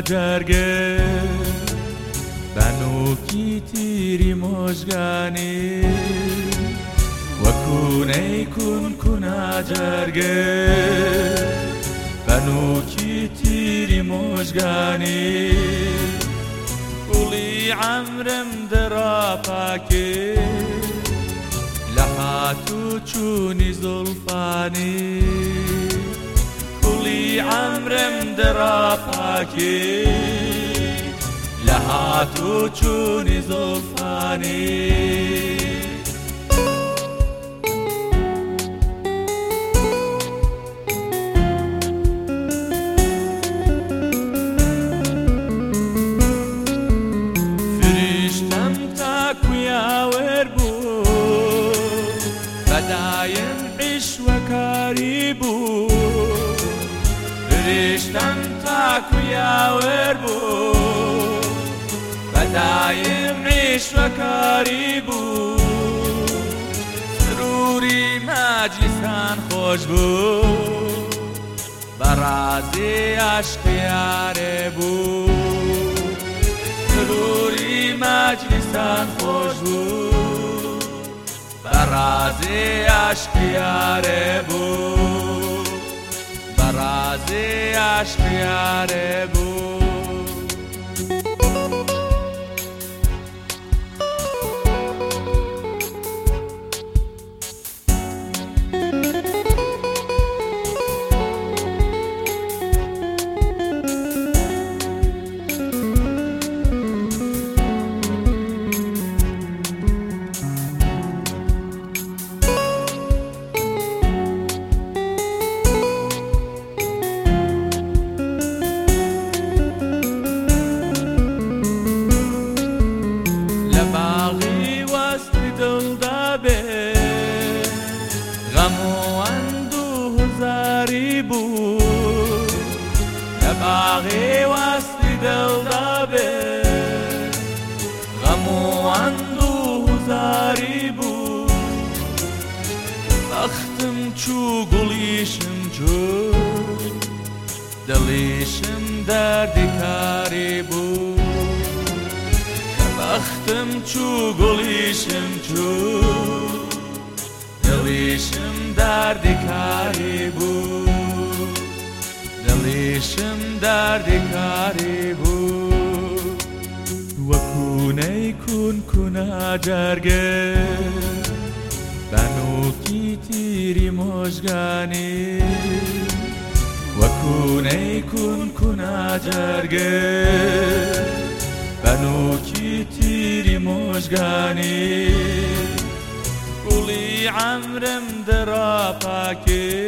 جرگه بنوکی تیری مژگانی وکونه کن جرگه بنوکی تیری مژگانی قولی عمرم درا پاکی لحاتو چونی زلفانی قولی عمرم درا پاکی لحاتو چونی زلفانی بدایم عیش و کاری بود فرشتم تاکو یاور بود بدایم عیش و کاری بود سروری مجلسان خوش بود برازی عشق یاره بود سروری مجلسان خوش بود برازی عشق یاره بود برازی عشق یاره بود لباغي وسط دل دابه غم و اندوه زاری بود لباغي وسط دل دابه غم و اندوه زاری بود بختم چو گلیشم چو دلیشم دردی کاری بود بختم چو گلیشم چو دلیشم دردی کاری بود دلیشم دردی کاری بود وکونه کن جرگه بنوکی تیری مژگانی وکونه کن جرگه بنوکی تیری مژگانی قولی عمرم درا پاکی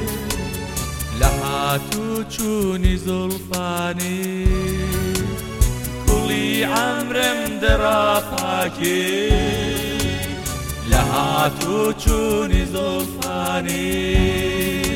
لحاتو چونی زلفانی قولی عمرم درا پاکی لحاتو چونی زلفانی